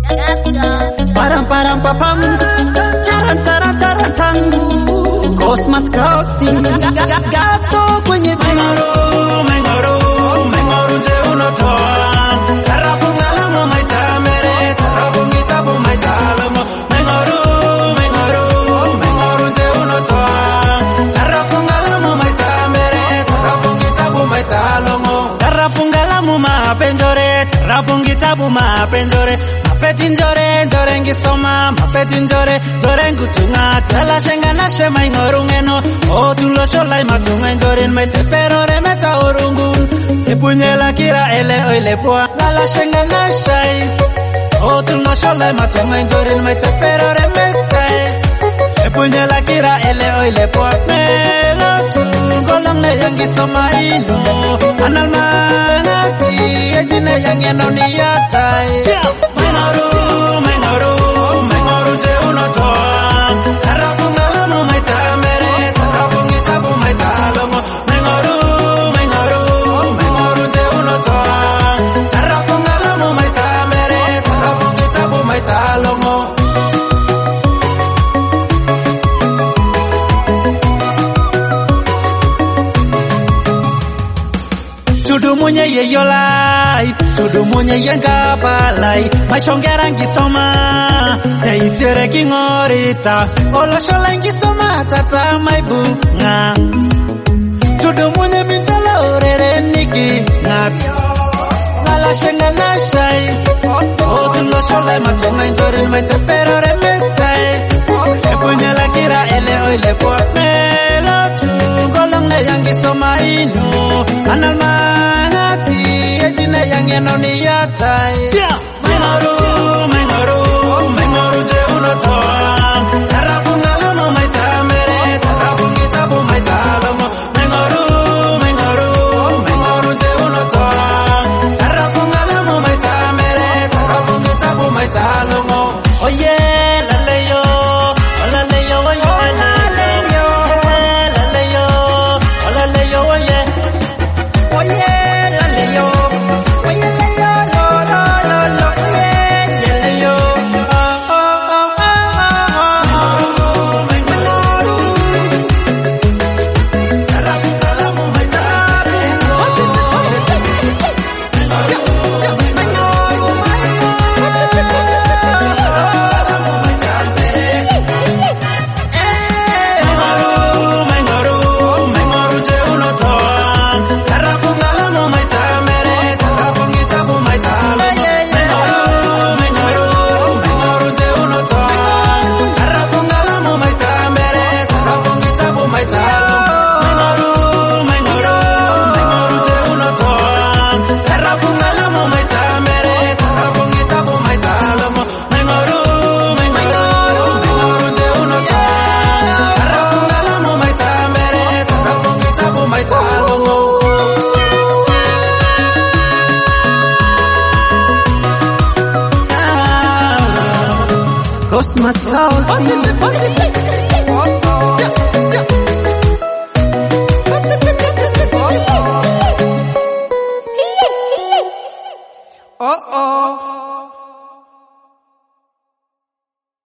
Param param papam, taran taran taran tangu, Cosmas Kausi, gato kwenye Mengoru, mengoru, mengoru je unotoa. Tarapungalamu maitamere, tarapungitabu maitalamo. Mengoru, mengoru, mengoru je unotoa. Tarapungalamu maitamere, tarapungitabu maitalamo. Tarapungalamu mapenjore, tarapungitabu mapenjore. Mapeti njore, njore ngisoma, mapeti njore, njore ngutunga. Tala shenga na shema ingoru ngeno, o tulo sholai matunga njore mete perore meta urungu. Ipunyela kira ele oile poa, tala shenga na shai. O tulo sholai matunga njore mete perore mete. Ipunyela kira ele oile poa, melo tungolong ne yang ngisoma ino. Anal mangati, ejine yang ngeno niyatai. Mengoru, mengoru, mengoru je unotoa. Tarapungalamu maitamere, tarapungitabu maitalamo. Mengoru, mengoru, mengoru je unotoa. Tarapungalamu maitamere, tarapungitabu maitalamo. Tudumunye yeyolai, tudumunye yengabalai. Maishongera ngisoma, teisiere kingorita. Oloshola ngisoma, tata maibunga. Tudumunye mintala orere niki ngat. Lala shenga nashai. Otuloshola matonga njori meteperore metai. Epunya la kira ele oile poa melo tungolong ne yangisoma ino. Anal mangati ejine yang yenoni yatai. Mengoru, mengoru, mengoru je unotoa. Tarapungalamu maitamere, tarapungitabu maitalamo. Mengoru, mengoru, mengoru je unotoa. Tarapungalamu maitamere, tarapungitabu maitalamo. Oh yeah, laleyo, oh laleyo, oh yeah, laleyo, laleyo, oh laleyo, oh yeah. Oh yeah, laleyo, oh yeah, laleyo, lo lo lo lo, oh yeah, laleyo, oh oh oh oh. Mengoru, tarapungalamu maitamere, Cosmas Kausi.